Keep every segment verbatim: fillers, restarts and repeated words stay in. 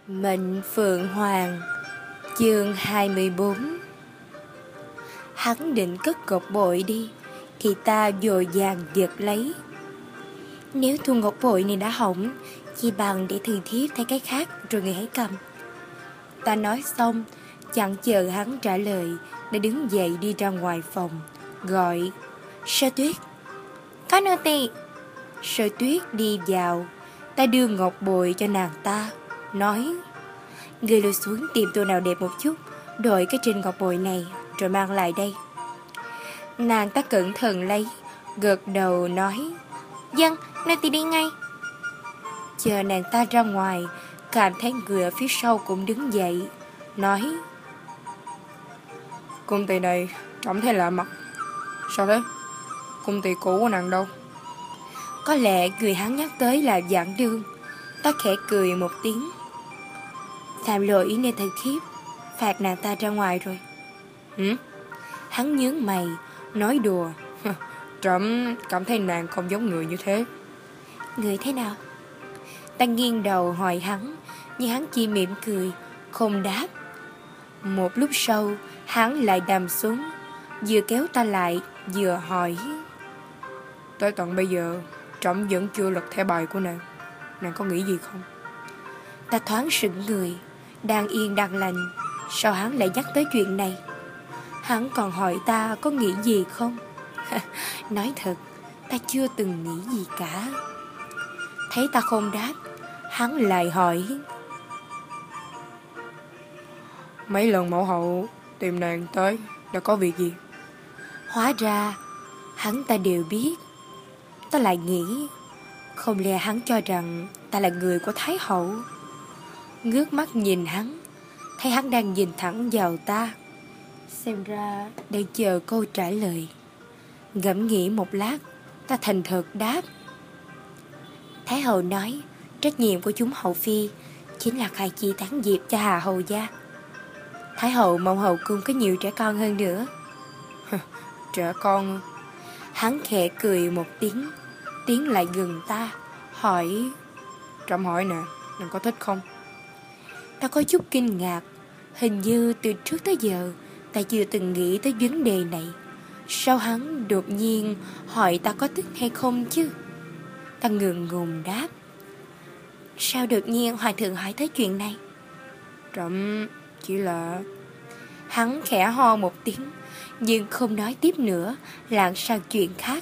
Mệnh Phượng Hoàng. Chương hai mươi bốn. Hắn định cất ngọc bội đi thì ta dội vàng giật lấy. Nếu thu ngọc bội này đã hỏng, chỉ bằng để thường thiếp thay cái khác rồi người hãy cầm. Ta nói xong, chẳng chờ hắn trả lời, đã đứng dậy đi ra ngoài phòng, gọi Sơ Tuyết. Có nô tỳ. Sơ Tuyết đi vào. Ta đưa ngọc bội cho nàng ta, nói: Người lùi xuống tìm tô nào đẹp một chút, đội cái trên ngọc bội này rồi mang lại đây. Nàng ta cẩn thận lấy, gật đầu nói: Vâng, nô tỳ đi ngay. Chờ nàng ta ra ngoài, cảm thấy người ở phía sau cũng đứng dậy, nói: Cung tỳ này trông thấy lạ mặt. Sao thế? Cung tỳ cũ của nàng đâu? Có lẽ người hắn nhắc tới là Giảng Đương. Ta khẽ cười một tiếng. Phạm lỗi nên thần thiếp phạt nàng ta ra ngoài rồi. Hử? Hắn nhướng mày, nói đùa: Trẫm cảm thấy nàng không giống người như thế. Người thế nào? Ta nghiêng đầu hỏi hắn, nhưng hắn chỉ mỉm cười, không đáp. Một lúc sau, hắn lại nằm xuống, vừa kéo ta lại, vừa hỏi: Tới tận bây giờ, trẫm vẫn chưa lật thẻ bài của nàng. Nàng có nghĩ gì không? Ta thoáng sững người, đang yên đang lành, sao hắn lại nhắc tới chuyện này? Hắn còn hỏi ta có nghĩ gì không? Nói thật, ta chưa từng nghĩ gì cả. Thấy ta không đáp, hắn lại hỏi: Mấy lần mẫu hậu tìm nàng tới đã có việc gì? Hóa ra hắn ta đều biết. Ta lại nghĩ, không lẽ hắn cho rằng ta là người của Thái hậu? Ngước mắt nhìn hắn, thấy hắn đang nhìn thẳng vào ta, xem ra đang chờ câu trả lời. Ngẫm nghĩ một lát, ta thành thật đáp: Thái hậu nói trách nhiệm của chúng hậu phi chính là khai chi tán diệp cho Hà hầu gia. Thái hậu mong hậu cung có nhiều trẻ con hơn nữa. Trẻ con? Hắn khẽ cười một tiếng, tiến lại gần ta, hỏi: Trẫm hỏi nè, nàng có thích không? Ta có chút kinh ngạc. Hình như từ trước tới giờ ta chưa từng nghĩ tới vấn đề này. Sao hắn đột nhiên hỏi ta có thích hay không chứ? Ta ngượng ngùng đáp: Sao đột nhiên hoàng thượng hỏi tới chuyện này? Trẫm chỉ là... Hắn khẽ ho một tiếng, nhưng không nói tiếp nữa, lảng sang chuyện khác.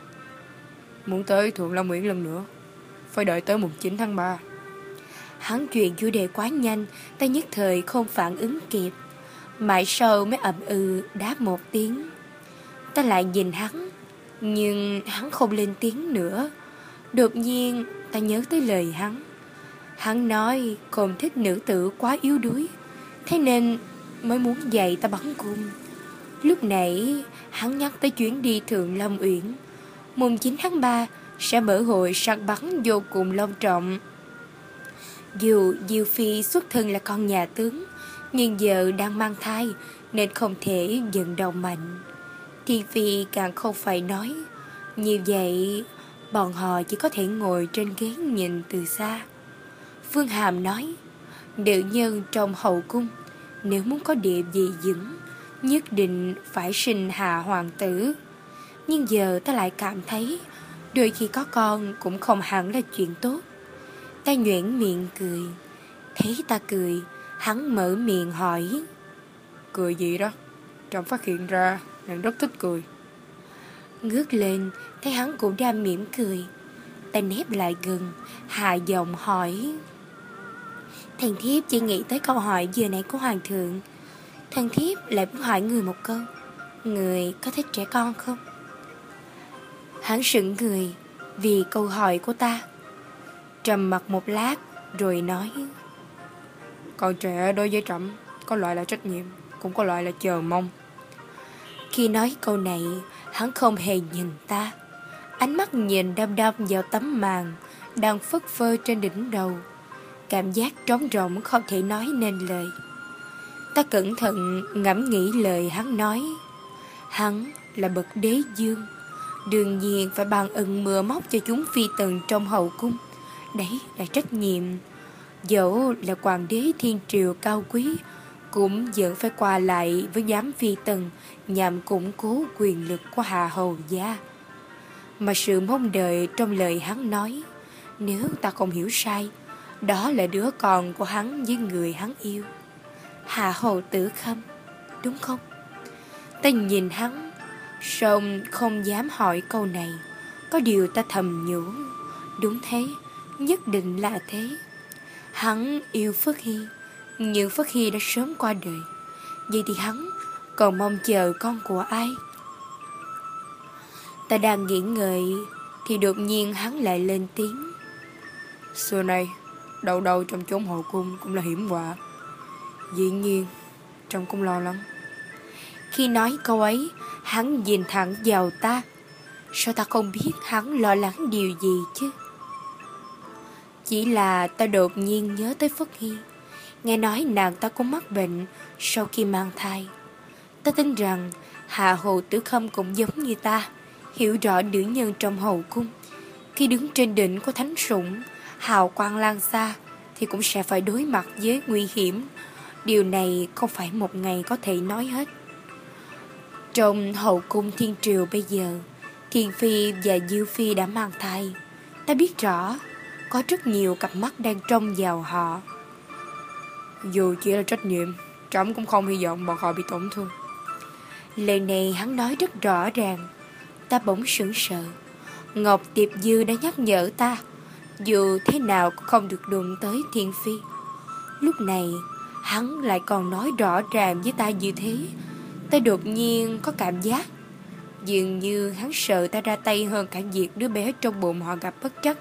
Muốn tới Thượng Long Uyển lần nữa, phải đợi tới mùng chín tháng ba. Hắn chuyển chủ đề quá nhanh, ta nhất thời không phản ứng kịp. Mãi sau mới ậm ừ đáp một tiếng. Ta lại nhìn hắn, nhưng hắn không lên tiếng nữa. Đột nhiên ta nhớ tới lời hắn. Hắn nói không thích nữ tử quá yếu đuối, thế nên mới muốn dạy ta bắn cung. Lúc nãy hắn nhắc tới chuyến đi Thượng Long Uyển. Mùng chín tháng ba sẽ mở hội săn bắn vô cùng long trọng. Dù Diêu Phi xuất thân là con nhà tướng, nhưng giờ đang mang thai nên không thể vận động mạnh. Thiên Phi càng không phải nói. Như vậy bọn họ chỉ có thể ngồi trên ghế nhìn từ xa. Phương Hàm nói, nữ nhân trong hậu cung nếu muốn có địa vị vững, nhất định phải sinh hạ hoàng tử. Nhưng giờ ta lại cảm thấy đôi khi có con cũng không hẳn là chuyện tốt. Ta nhoẻn miệng cười. Thấy ta cười, hắn mở miệng hỏi: Cười gì đó? Trẫm phát hiện ra nàng rất thích cười. Ngước lên, thấy hắn cũng đang mỉm cười. Ta nép lại gần, hạ giọng hỏi: Thần thiếp chỉ nghĩ tới câu hỏi vừa nãy của hoàng thượng. Thần thiếp lại muốn hỏi người một câu: Người có thích trẻ con không? Hắn sững người vì câu hỏi của ta, trầm mặc một lát rồi nói: Con trẻ đối với trẫm có loại là trách nhiệm, cũng có loại là chờ mong. Khi nói câu này, hắn không hề nhìn ta. Ánh mắt nhìn đăm đăm vào tấm màn đang phất phơ trên đỉnh đầu. Cảm giác trống rỗng không thể nói nên lời. Ta cẩn thận ngẫm nghĩ lời hắn nói. Hắn là bậc đế dương, đương nhiên phải ban ân mưa móc cho chúng phi tần trong hậu cung. Đấy là trách nhiệm. Dẫu là hoàng đế thiên triều cao quý, cũng vẫn phải qua lại với giám phi tần nhằm củng cố quyền lực của Hà Hầu gia. Mà sự mong đợi trong lời hắn nói, nếu ta không hiểu sai, đó là đứa con của hắn với người hắn yêu, Hà Hầu Tử Khâm, đúng không? Ta nhìn hắn, song không dám hỏi câu này. Có điều ta thầm nhủ, đúng thế, nhất định là thế. Hắn yêu Phất Hy, nhưng Phất Hy đã sớm qua đời. Vậy thì hắn còn mong chờ con của ai? Ta đang nghĩ ngợi thì đột nhiên hắn lại lên tiếng. Xưa nay đâu đâu trong chốn hậu cung cũng là hiểm họa, dĩ nhiên trông cũng lo lắng. Khi nói câu ấy, hắn nhìn thẳng vào ta. Sao ta không biết hắn lo lắng điều gì chứ? Chỉ là ta đột nhiên nhớ tới Phất Hy. Nghe nói nàng ta cũng mắc bệnh sau khi mang thai. Ta tin rằng Hà Hồ Tử Khâm cũng giống như ta, hiểu rõ nữ nhân trong hậu cung. Khi đứng trên đỉnh của thánh sủng, hào quang lan xa, thì cũng sẽ phải đối mặt với nguy hiểm. Điều này không phải một ngày có thể nói hết. Trong hậu cung thiên triều bây giờ, Thiên Phi và Diêu Phi đã mang thai. Ta biết rõ có rất nhiều cặp mắt đang trông vào họ. Dù chỉ là trách nhiệm, trẫm cũng không hy vọng bọn họ bị tổn thương. Lời này hắn nói rất rõ ràng. Ta bỗng sững sờ. Ngọc Tiệp Dư đã nhắc nhở ta, dù thế nào cũng không được đụng tới Thiên Phi. Lúc này hắn lại còn nói rõ ràng với ta như thế. Ta đột nhiên có cảm giác dường như hắn sợ ta ra tay hơn cả việc đứa bé trong bụng họ gặp bất trắc.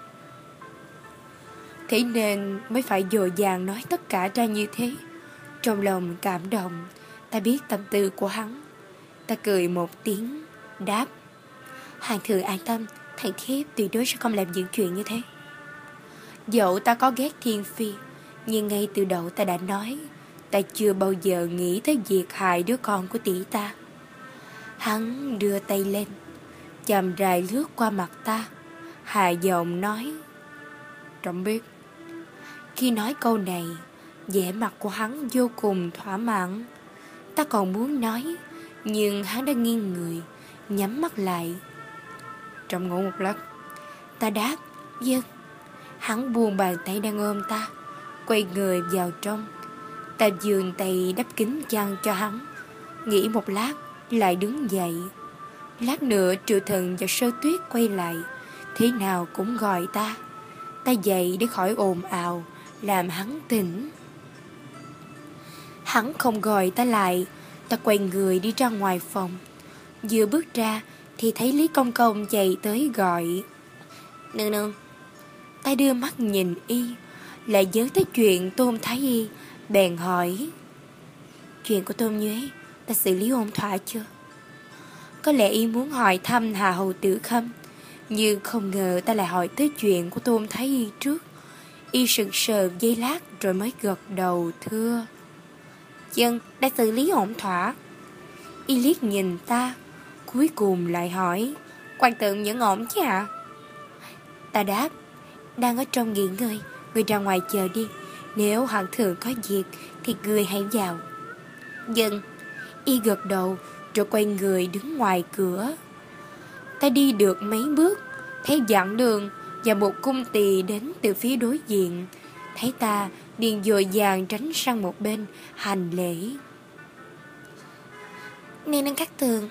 Thế nên mới phải dội vàng nói tất cả ra như thế. Trong lòng cảm động, ta biết tâm tư của hắn. Ta cười một tiếng, đáp: Hoàng thượng an tâm, thằng thiếp tuyệt đối sẽ không làm những chuyện như thế. Dẫu ta có ghét Thiên Phi, nhưng ngay từ đầu ta đã nói, ta chưa bao giờ nghĩ tới việc hại đứa con của tỷ ta. Hắn đưa tay lên, chậm rãi lướt qua mặt ta, hạ giọng nói: Trẫm biết. Khi nói câu này, vẻ mặt của hắn vô cùng thỏa mãn. Ta còn muốn nói, nhưng hắn đã nghiêng người, nhắm mắt lại. Trẫm ngủ một lát. Ta đáp: Vâng. Hắn buông bàn tay đang ôm ta, quay người vào trong. Ta vươn tay đắp kín chăn cho hắn, nghĩ một lát lại đứng dậy. Lát nữa Triệu Thần và Sơ Tuyết quay lại, thế nào cũng gọi ta. Ta dậy để khỏi ồn ào, làm hắn tỉnh. Hắn không gọi ta lại. Ta quay người đi ra ngoài phòng. Vừa bước ra thì thấy Lý Công Công chạy tới gọi: Nương nương. Ta đưa mắt nhìn y, lại nhớ tới chuyện Tôn Thái Y, bèn hỏi: Chuyện của Tôn Nhuế ta xử lý ổn thỏa chưa? Có lẽ y muốn hỏi thăm Hà Hầu Tử Khâm, nhưng không ngờ ta lại hỏi tới chuyện của Tôn Thái Y trước. Y sững sờ giây lát rồi mới gật đầu thưa: Dân đã xử lý ổn thỏa. Y liếc nhìn ta, cuối cùng lại hỏi: Quan tượng vẫn ổn chứ ạ? À? Ta đáp: Đang ở trong nghỉ ngơi, người ra ngoài chờ đi. Nếu hoàng thượng có việc thì người hãy vào. Dân. Y gật đầu rồi quay người đứng ngoài cửa. Ta đi được mấy bước, thấy dặn đường và một cung tỳ đến từ phía đối diện. Thấy ta liền dội vàng tránh sang một bên hành lễ. Nên đang cắt tường.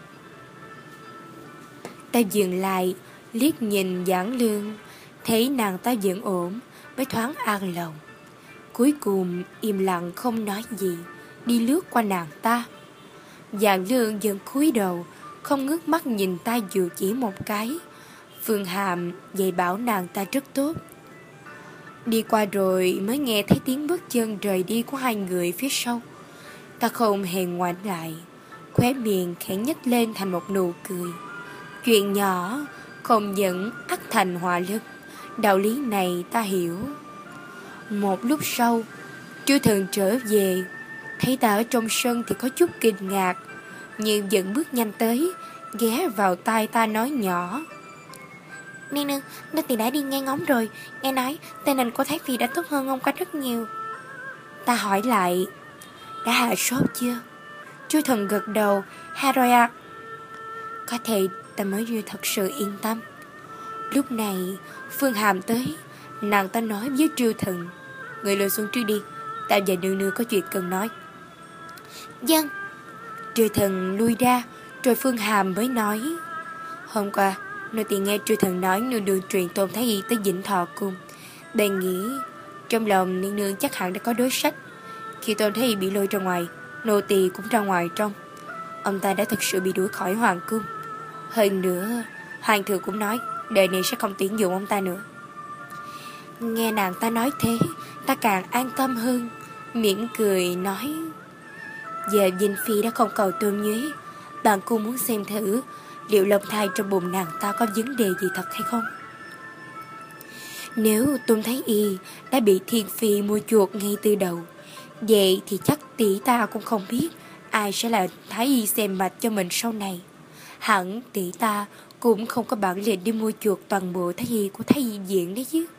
Ta dừng lại, liếc nhìn Giảng Lương, thấy nàng ta vẫn ổn, mới thoáng an lòng. Cuối cùng im lặng không nói gì, đi lướt qua nàng ta. Giảng Lương vẫn cúi đầu, không ngước mắt nhìn ta dù chỉ một cái. Phương Hàm dạy bảo nàng ta rất tốt. Đi qua rồi mới nghe thấy tiếng bước chân rời đi của hai người phía sau. Ta không hề ngoảnh lại, khóe miệng khẽ nhếch lên thành một nụ cười. Chuyện nhỏ không dẫn ắt thành họa lớn, đạo lý này ta hiểu. Một lúc sau, Chư Thần trở về, thấy ta ở trong sân thì có chút kinh ngạc, nhưng vẫn bước nhanh tới, ghé vào tai ta nói nhỏ: Nè nương, nô tỳ đã đi nghe ngóng rồi, nghe nói tình hình của Thái Phi đã tốt hơn ông qua rất nhiều. Ta hỏi lại, đã hạ sốt chưa? Chu Thần gật đầu, ha rồi ạ. Có thể ta mới như thật sự yên tâm. Lúc này Phương Hàm tới, nàng ta nói với Chu Thần, người lùi xuống trước đi, ta và nương nương có chuyện cần nói. Dân. Chu Thần lui ra, rồi Phương Hàm mới nói, hôm qua nô tỳ nghe Chu Thần nói nương nương truyền Tôn Thái Y tới Vĩnh Thọ Cung. Bèn nghĩ trong lòng nương nương chắc hẳn đã có đối sách. Khi Tôn Thái Y bị lôi ra ngoài, nô tỳ cũng ra ngoài trong. Ông ta đã thực sự bị đuổi khỏi hoàng cung. Hơn nữa, hoàng thượng cũng nói đời này sẽ không tuyển dụng ông ta nữa. Nghe nàng ta nói thế, ta càng an tâm hơn, mỉm cười nói, giờ Vinh Phi đã không cầu Tôn Nhuế, bạn cô muốn xem thử liệu lông thai trong bụng nàng ta có vấn đề gì thật hay không. Nếu Tôn Thái Y đã bị Thiên Phi mua chuộc ngay từ đầu, vậy thì chắc tỷ ta cũng không biết ai sẽ là Thái Y xem mạch cho mình sau này. Hẳn tỷ ta cũng không có bản lĩnh đi mua chuộc toàn bộ Thái Y của Thái Y viện đấy chứ.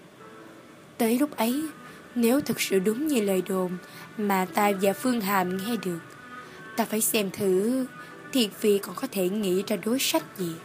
Tới lúc ấy, nếu thực sự đúng như lời đồn mà ta và Phương Hàm nghe được, ta phải xem thử Thiên Phi còn có thể nghĩ ra đối sách gì.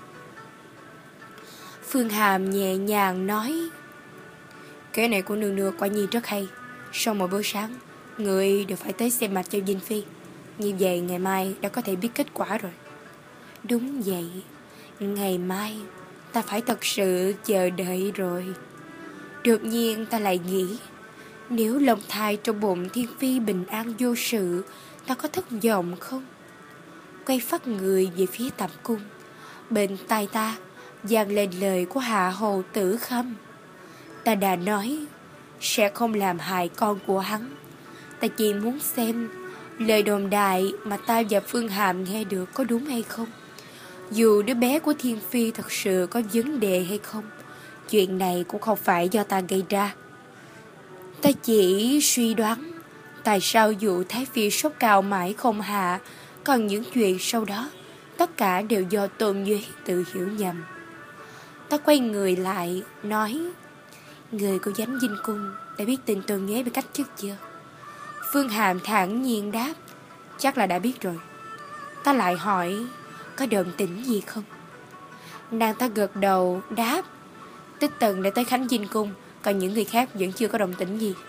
Phương Hàm nhẹ nhàng nói, cái này của nương nương quả nhiên rất hay. Sau mỗi bữa sáng, người đều phải tới xem mạch cho Vinh Phi. Như vậy ngày mai đã có thể biết kết quả rồi. Đúng vậy, ngày mai ta phải thật sự chờ đợi rồi. Đột nhiên ta lại nghĩ, nếu lòng thai trong bụng Thiên Phi bình an vô sự, ta có thất vọng không? Quay phát người về phía Tẩm Cung, bên tai ta vang lên lời của Hạ Hầu Tử Khâm. Ta đã nói sẽ không làm hại con của hắn. Ta chỉ muốn xem lời đồn đại mà ta và Phương Hàm nghe được có đúng hay không. Dù đứa bé của Thiên Phi thật sự có vấn đề hay không, chuyện này cũng không phải do ta gây ra. Ta chỉ suy đoán tại sao vụ Thái Phi sốt cao mãi không hạ, còn những chuyện sau đó tất cả đều do Tôn Nhuế tự hiểu nhầm. Ta quay người lại nói, người của Giám Dinh Cung đã biết tin Tôn Nhuế bị cách chức chưa? Phương Hàm thản nhiên đáp, chắc là đã biết rồi. Ta lại hỏi, có động tĩnh gì không? Nàng ta gật đầu đáp, Tích Tần đã tới Khánh Dinh Cung, còn những người khác vẫn chưa có động tĩnh gì.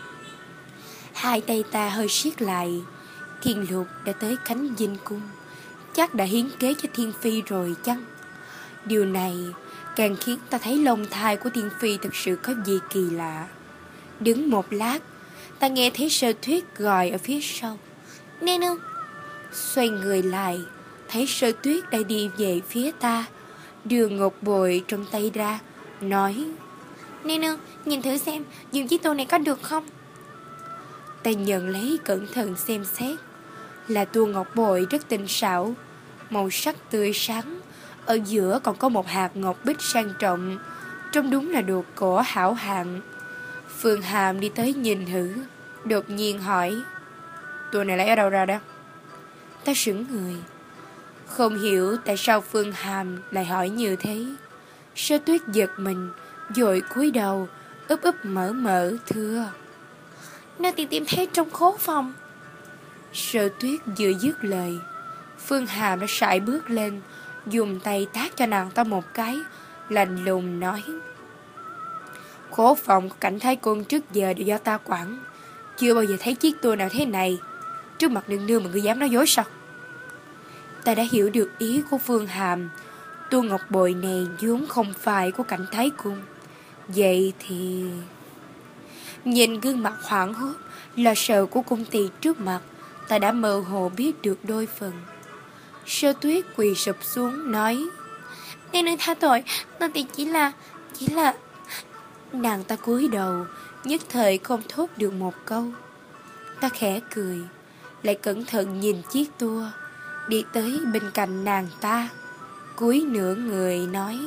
Hai tay ta hơi siết lại. Thiên Lục đã tới Khánh Dinh Cung, chắc đã hiến kế cho Thiên Phi rồi chăng? Điều này càng khiến ta thấy lông thai của Thiên Phi thực sự có gì kỳ lạ. Đứng một lát, ta nghe thấy Sơ Tuyết gọi ở phía sau, nè nương. Xoay người lại, thấy Sơ Tuyết đang đi về phía ta, đưa ngọc bội trong tay ra, nói, nè nương, nhìn thử xem dùng chiếc tô này có được không? Ta nhận lấy cẩn thận xem xét, là tua ngọc bội rất tinh xảo, màu sắc tươi sáng, ở giữa còn có một hạt ngọc bích sang trọng, trông đúng là đồ cổ hảo hạng. Phương Hàm đi tới nhìn thử, đột nhiên hỏi, tua này lấy ở đâu ra đó? Ta sững người, không hiểu tại sao Phương Hàm lại hỏi như thế. Sơ Tuyết giật mình, vội cúi đầu, úp úp mở mở thưa, nô tỳ tìm thấy trong khố phòng. Sơ Tuyết vừa dứt lời, Phương Hàm đã sải bước lên, dùng tay tát cho nàng ta một cái, lạnh lùng nói, khố phòng của Cảnh Thái Cung trước giờ đều do ta quản, chưa bao giờ thấy chiếc tua nào thế này. Trước mặt nương nương mà ngươi dám nói dối sao? Ta đã hiểu được ý của Phương Hàm. Tua ngọc bội này vốn không phải của Cảnh Thái Cung. Vậy thì... Nhìn gương mặt hoảng hốt, lo sợ của cung tỳ trước mặt, ta đã mơ hồ biết được đôi phần. Sơ Tuyết quỳ sụp xuống nói, nè nương tha tội, nô tỳ chỉ là... Chỉ là... Nàng ta cúi đầu, nhất thời không thốt được một câu. Ta khẽ cười, lại cẩn thận nhìn chiếc tua, đi tới bên cạnh nàng ta, cúi nửa người nói,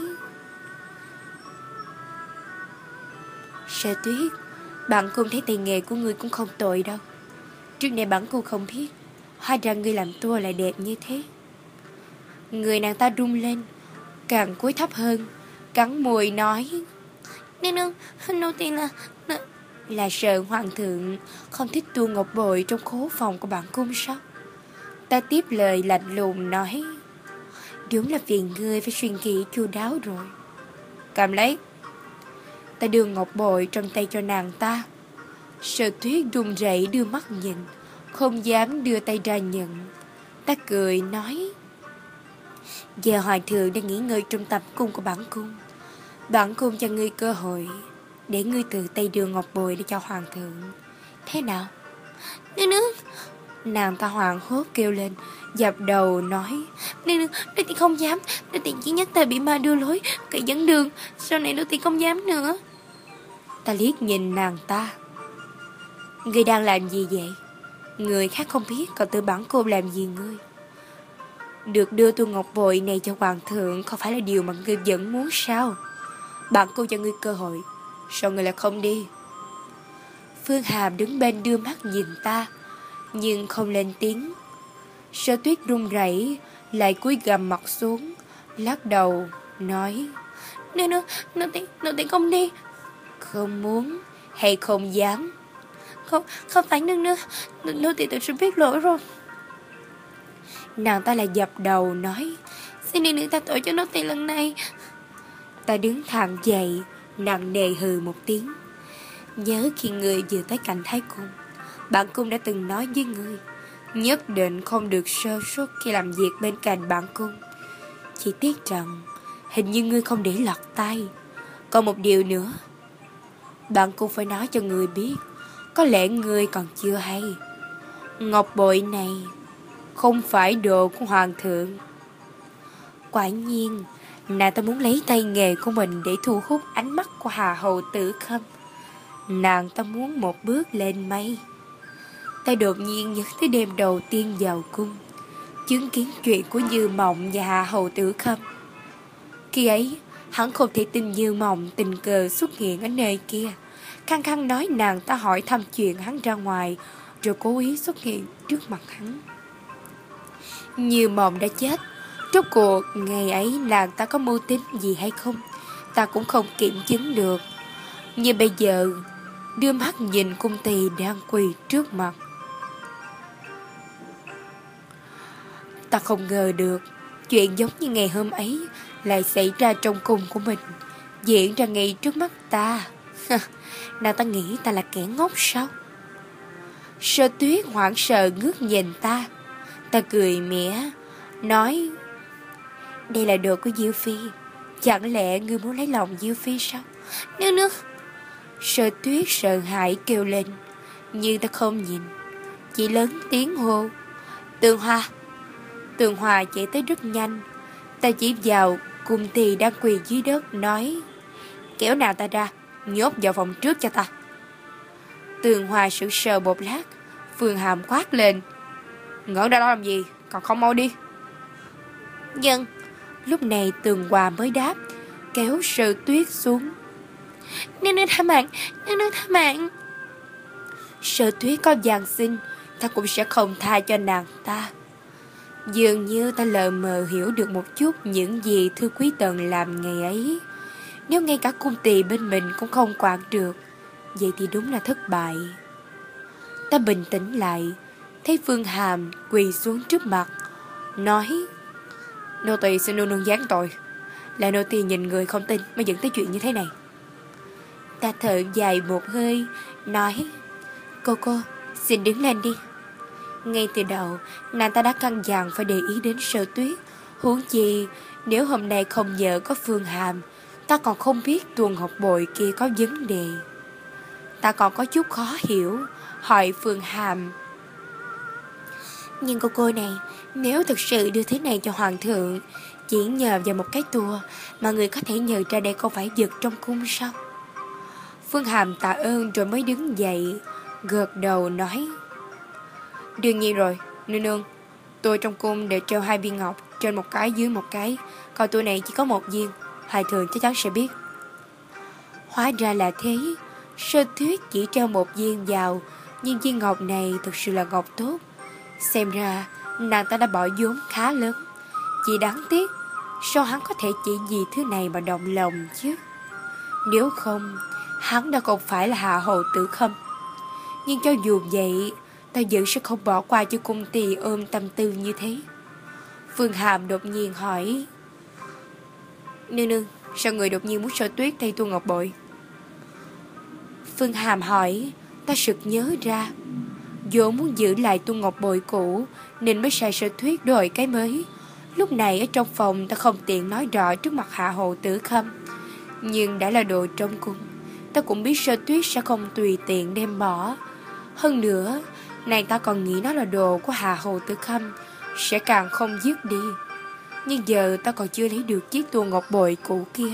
Sơ Tuyết, bạn cung thấy tay nghề của ngươi cũng không tồi đâu. Trước này bản cung không biết, hóa ra ngươi làm tua lại đẹp như thế. Người nàng ta rung lên, càng cúi thấp hơn, cắn môi nói: Nương nương, nô tỳ là Là sợ hoàng thượng không thích tu ngọc bội trong khố phòng của bản cung sao? Ta tiếp lời lạnh lùng nói: Đúng là phiền ngươi phải suy nghĩ chu đáo rồi. Cầm lấy. Ta đưa ngọc bội trong tay cho nàng ta. Sở Tuyết run rẩy đưa mắt nhìn, không dám đưa tay ra nhận. Ta cười nói: Giờ hoàng thượng đang nghỉ ngơi trong tập cung của bản cung. Bản cung cho ngươi cơ hội để ngươi tự tay đưa ngọc bội để cho hoàng thượng. Thế nào? Nương nương. Nàng ta hoảng hốt kêu lên, dập đầu nói: Nương nương, nô tỳ không dám. Nô tỳ chỉ nhất ta bị ma đưa lối, cậy dẫn đường. Sau này nô tỳ không dám nữa. Ta liếc nhìn nàng ta. Ngươi đang làm gì vậy? Người khác không biết, còn tự bản cô làm gì ngươi? Được đưa tu ngọc bội này cho hoàng thượng không phải là điều mà ngươi vẫn muốn sao? Bạn cô cho ngươi cơ hội, sao ngươi lại không đi? Phương Hàm đứng bên đưa mắt nhìn ta, nhưng không lên tiếng. Sở Tuyết run rẩy lại cúi gằm mặt xuống, lắc đầu nói: Nương nương, nô tỳ nô tỳ không đi. Không muốn hay không dám? Không, không phải nương nương, nô tỳ thực sự biết lỗi rồi. Nàng ta lại dập đầu nói: Xin nương nương tha tội cho nô tỳ lần này. Ta đứng thẳng dậy, nặng nề hừ một tiếng. Nhớ khi người vừa tới cạnh Thái Cung, bản cung đã từng nói với ngươi, nhất định không được sơ suất khi làm việc bên cạnh bản cung. Chỉ tiếc rằng hình như ngươi không để lọt tay. Còn một điều nữa, bản cung phải nói cho ngươi biết, có lẽ ngươi còn chưa hay. Ngọc bội này không phải đồ của hoàng thượng. Quả nhiên, nàng ta muốn lấy tay nghề của mình để thu hút ánh mắt của Hà Hầu Tử Khâm. Nàng ta muốn một bước lên mây. Ta đột nhiên nhớ tới đêm đầu tiên vào cung, chứng kiến chuyện của Như Mộng và Hà Hầu Tử Khâm. Khi ấy, hắn không thể tin Như Mộng tình cờ xuất hiện ở nơi kia, khăng khăng nói nàng ta hỏi thăm chuyện hắn ra ngoài, rồi cố ý xuất hiện trước mặt hắn. Như Mộng đã chết. Rốt cuộc ngày ấy nàng ta có mưu tính gì hay không, ta cũng không kiểm chứng được. Nhưng bây giờ đưa mắt nhìn cung tỳ đang quỳ trước mặt, ta không ngờ được chuyện giống như ngày hôm ấy lại xảy ra trong cung của mình, diễn ra ngay trước mắt ta. Nàng ta nghĩ ta là kẻ ngốc sao? Sở Tuyết hoảng sợ ngước nhìn ta. Ta cười mỉa nói: Đây là đồ của Diêu Phi, chẳng lẽ ngươi muốn lấy lòng Diêu Phi sao? Nương nương. Sở Tuyết sợ hãi kêu lên, nhưng ta không nhìn, chỉ lớn tiếng hô: Tường Hòa. Tường Hòa chạy tới rất nhanh. Ta chỉ vào cung tỳ đang quỳ dưới đất nói: Kéo nào ta ra, nhốt vào phòng trước cho ta. Tường Hòa sững sờ một lát. Phương Hàm quát lên: Ngỡ ra đó làm gì, còn không mau đi. Dân. Lúc này Tường Hòa mới đáp, kéo Sở Tuyết xuống. Nương nương tha mạng, nương nương tha mạng. Sở Tuyết có van xin, ta cũng sẽ không tha cho nàng ta. Dường như ta lờ mờ hiểu được một chút những gì Thư Quý Tần làm ngày ấy. Nếu ngay cả cung tỳ bên mình cũng không quản được, vậy thì đúng là thất bại. Ta bình tĩnh lại, thấy Phương Hàm quỳ xuống trước mặt, nói: Nô tỳ xin nương nương giáng tội, là nô tỳ nhìn người không tin mới dẫn tới chuyện như thế này. Ta thở dài một hơi, nói: Cô cô, xin đứng lên đi. Ngay từ đầu, nàng ta đã căn dặn phải để ý đến Sở Tuyết. Huống chi, nếu hôm nay không nhờ có Phương Hàm, ta còn không biết tuồng học bội kia có vấn đề. Ta còn có chút khó hiểu, hỏi Phương Hàm: Nhưng cô cô này, nếu thực sự đưa thế này cho hoàng thượng, chỉ nhờ vào một cái tua mà người có thể nhờ ra đây không phải vật trong cung sao? Phương Hàm tạ ơn rồi mới đứng dậy, gật đầu nói: Đương nhiên rồi, nương nương. Tôi trong cung để treo hai viên ngọc, trên một cái dưới một cái, còn tôi này chỉ có một viên, Hải thường chắc chắn sẽ biết. Hóa ra là thế. Sở Tuyết chỉ treo một viên vào, nhưng viên ngọc này thực sự là ngọc tốt. Xem ra nàng ta đã bỏ vốn khá lớn. Chỉ đáng tiếc sao hắn có thể chỉ vì thứ này mà động lòng chứ? Nếu không, hắn đã không phải là hạ hồ Tử Khâm. Nhưng cho dù vậy, ta vẫn sẽ không bỏ qua cho cung tỳ ôm tâm tư như thế. Phương Hàm đột nhiên hỏi: Nương nương, sao người đột nhiên muốn Sở Tuyết thay Tu Ngọc Bội? Phương Hàm hỏi, ta sực nhớ ra, vốn muốn giữ lại Tu Ngọc Bội cũ nên mới sai Sở Tuyết đổi cái mới. Lúc này ở trong phòng ta không tiện nói rõ trước mặt hạ hồ Tử Khâm, nhưng đã là đồ trong cung, ta cũng biết Sở Tuyết sẽ không tùy tiện đem bỏ. Hơn nữa, nàng ta còn nghĩ nó là đồ của hạ hồ Tử Khâm, sẽ càng không dứt đi. Nhưng giờ ta còn chưa lấy được chiếc Tu Ngọc Bội cũ kia.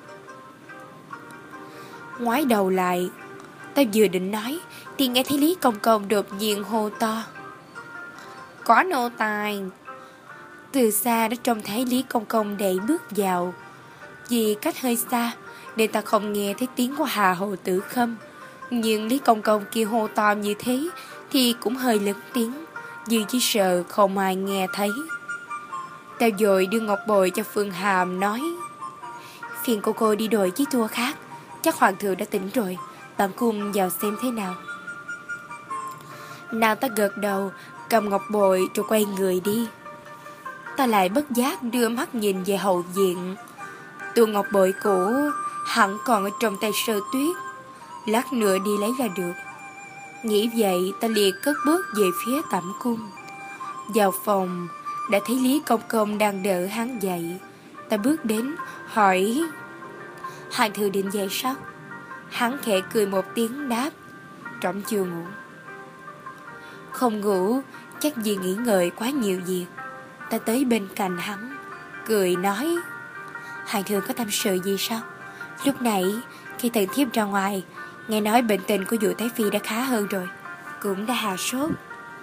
Ngoái đầu lại, ta vừa định nói thì nghe thấy Lý Công Công đột nhiên hô to: Có nô tài. Từ xa đã trông thấy Lý Công Công đẩy bước vào. Vì cách hơi xa nên ta không nghe thấy tiếng của hạ hồ Tử Khâm, nhưng Lý Công Công kia hô to như thế thì cũng hơi lớn tiếng, dường chỉ sợ không ai nghe thấy. Ta vội đưa ngọc bội cho Phương Hàm, nói: Phiền cô cô đi đổi chiếc tour khác, chắc hoàng thượng đã tỉnh rồi, bạn cùng vào xem thế nào. Nàng ta gật đầu, cầm ngọc bội rồi quay người đi. Ta lại bất giác đưa mắt nhìn về hậu viện. Tu ngọc bội cũ hẳn còn ở trong tay Sơ Tuyết, lát nữa đi lấy là được. Nghĩ vậy, ta liền cất bước về phía tẩm cung. Vào phòng, đã thấy Lý Công Công đang đợi hắn dậy. Ta bước đến hỏi: Hoàng thượng định dậy sao? Hắn khẽ cười một tiếng đáp: Trẫm chưa ngủ. Không ngủ, chắc vì nghĩ ngợi quá nhiều việc. Ta tới bên cạnh hắn, cười nói: Hoàng thượng có tâm sự gì sao? Lúc nãy khi thần thiếp ra ngoài, nghe nói bệnh tình của Dụ Thái Phi đã khá hơn rồi, cũng đã hạ sốt.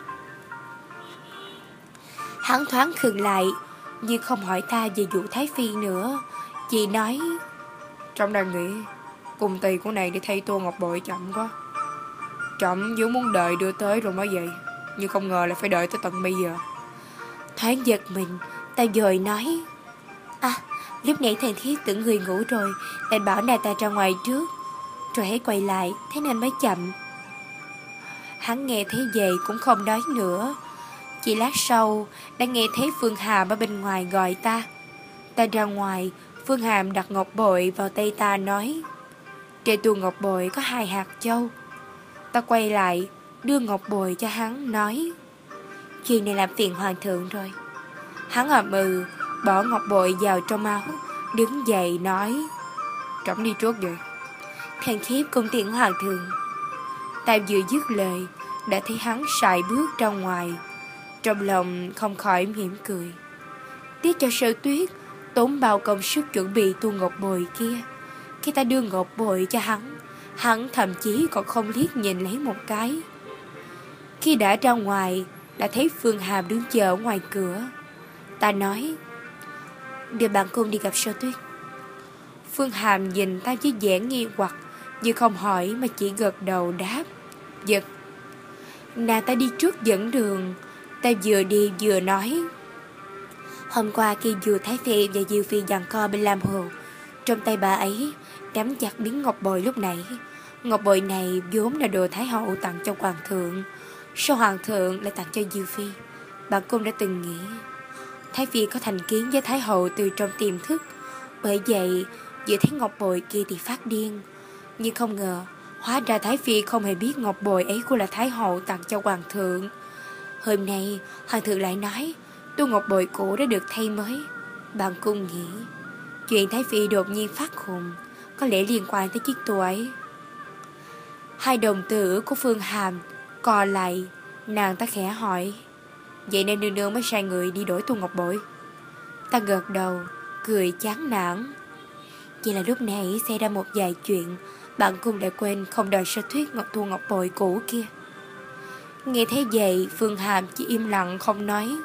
Hắn thoáng khựng lại, nhưng không hỏi ta về Dụ Thái Phi nữa, chỉ nói: Trẫm đang nghĩ cùng tỳ của này đi thay tô ngọc bội chậm quá. Trẫm vốn muốn đợi đưa tới rồi mới vậy, nhưng không ngờ là phải đợi tới tận bây giờ. Thoáng giật mình, ta vội nói: À, lúc nãy thần thiếp tưởng người ngủ rồi, bèn bảo nàng ta ra ngoài trước, rồi hãy quay lại, thế nên mới chậm. Hắn nghe thấy vậy cũng không nói nữa. Chỉ lát sau đã nghe thấy Phương Hàm ở bên ngoài gọi ta. Ta ra ngoài, Phương Hàm đặt ngọc bội vào tay ta, nói: Trên tu ngọc bội có hai hạt châu. Ta quay lại đưa ngọc bội cho hắn, nói: Chuyện này làm phiền hoàng thượng rồi. Hắn ậm ừ, bỏ ngọc bội vào trong áo, đứng dậy nói: Trẫm đi trước vậy. Thần thiếp cùng tiễn hoàng thượng. Ta vừa dứt lời đã thấy hắn sải bước ra ngoài. Trong lòng không khỏi mỉm cười. Tiếc cho Sơ Tuyết tốn bao công sức chuẩn bị tu ngọc bội kia. Khi ta đưa ngọc bội cho hắn, hắn thậm chí còn không liếc nhìn lấy một cái. Khi đã ra ngoài, đã thấy Phương Hàm đứng chờ ở ngoài cửa. Ta nói: Đưa bạn cùng đi gặp Sơ Tuyết. Phương Hàm nhìn ta với vẻ nghi hoặc, nhưng không hỏi mà chỉ gật đầu đáp: Giật. Nàng ta đi trước dẫn đường. Ta vừa đi vừa nói: Hôm qua khi Dụ Thái Phi và Diêu Phi giằng co bên Lam Hồ, trong tay bà ấy nắm chặt miếng ngọc bội lúc nãy. Ngọc bội này vốn là đồ Thái Hậu tặng cho hoàng thượng, sao hoàng thượng lại tặng cho Diêu Phi? Bạn cung đã từng nghĩ Thái Phi có thành kiến với Thái Hậu từ trong tiềm thức, bởi vậy vừa thấy ngọc bội kia thì phát điên. Nhưng không ngờ hóa ra Thái Phi không hề biết ngọc bội ấy của là Thái Hậu tặng cho hoàng thượng. Hôm nay hoàng thượng lại nói tu ngọc bội cũ đã được thay mới. Bạn cung nghĩ chuyện Thái Phi đột nhiên phát khùng có lẽ liên quan tới chiếc tu ấy. Hai đồng tử của Phương Hàm co lại. Nàng ta khẽ hỏi: Vậy nên nương nương mới sai người đi đổi tu ngọc bội? Ta gật đầu, cười chán nản. Chỉ là lúc nãy xảy ra một vài chuyện, bạn cung đã quên không đòi Sơ Tuyết ngọc tu ngọc bội cũ kia. Nghe thấy vậy, Phương Hàm chỉ im lặng không nói.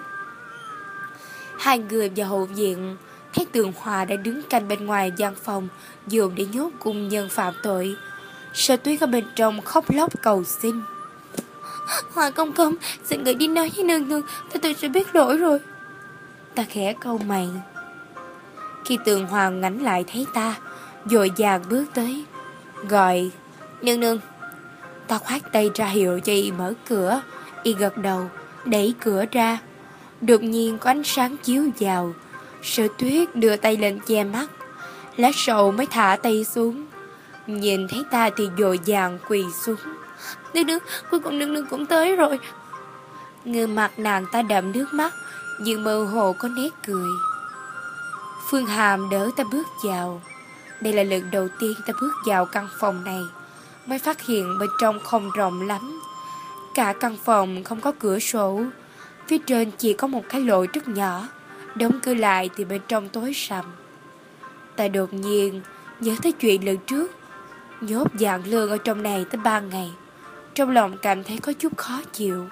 Hai người vào hậu viện, thấy Tường Hòa đã đứng canh bên ngoài gian phòng, dùng để nhốt cung nhân phạm tội. Sơ Tuyết ở bên trong khóc lóc cầu xin: Hoàng công công, xin người đi nói với nương nương, tôi tôi sẽ biết lỗi rồi. Ta khẽ cau mày. Khi Tường Hoàng ngoảnh lại thấy ta, vội vàng bước tới, gọi: "Nương nương." Ta khoát tay ra hiệu cho y mở cửa. Y gật đầu, đẩy cửa ra. Đột nhiên có ánh sáng chiếu vào. Sở Tuyết đưa tay lên che mắt, lát sau mới thả tay xuống. Nhìn thấy ta thì vội vàng quỳ xuống. "Nương nương, cuối cùng nương nương cũng tới rồi." Ngư mặt nàng ta đậm nước mắt, nhưng mơ hồ có nét cười. Phương Hàm đỡ ta bước vào. Đây là lần đầu tiên ta bước vào căn phòng này, mới phát hiện bên trong không rộng lắm. Cả căn phòng không có cửa sổ, phía trên chỉ có một cái lỗ rất nhỏ, đóng cửa lại thì bên trong tối sầm. Ta đột nhiên nhớ tới chuyện lần trước nhốt Dạng Lương ở trong này tới ba ngày. Trong lòng cảm thấy có chút khó chịu.